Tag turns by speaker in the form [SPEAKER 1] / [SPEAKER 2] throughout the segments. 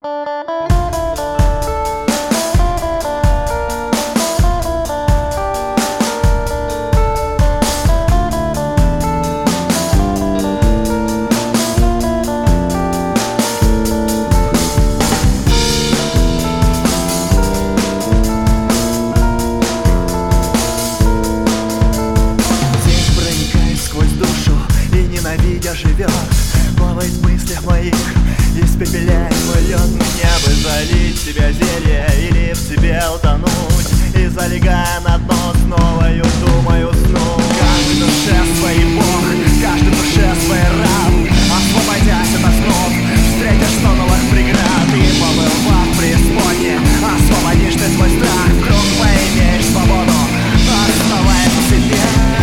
[SPEAKER 1] Живет, плавает в мыслях моих, испепеляет мой лед. Мне бы залить в себя зелье или в себе утонуть, и залегая на дно, снова думаю сну. Каждой душе свой бог, каждой душе свой раб. Освободясь от основ, встретишь сто новых преград. И побывав в преисподне, освободишь ты свой страх. Вдруг поимеешь свободу, оставаясь в себе.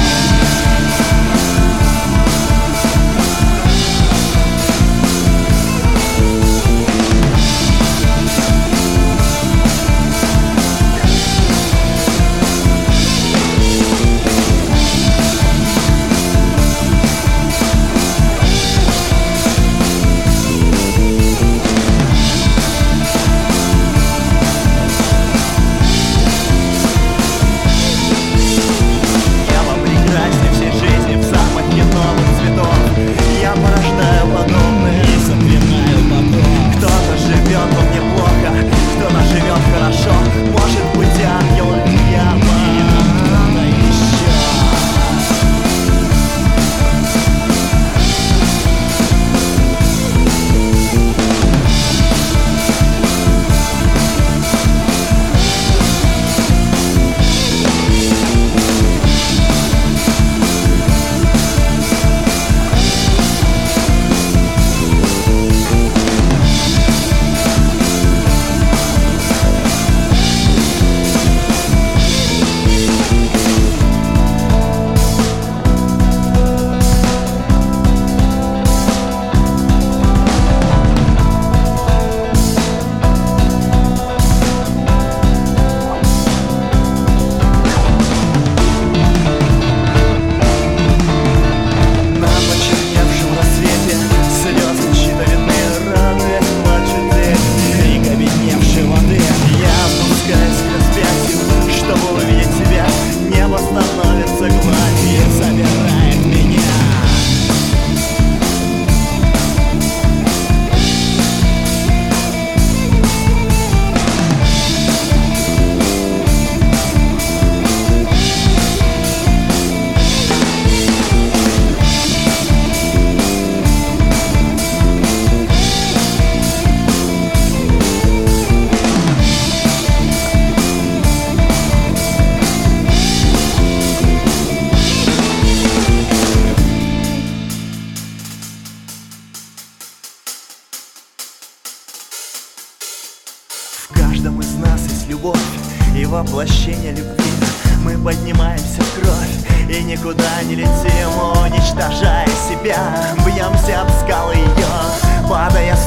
[SPEAKER 1] В каждом из нас есть любовь и воплощение любви. Мы поднимаемся в кровь и никуда не летим, уничтожая себя. Бьемся об скалы ее, падая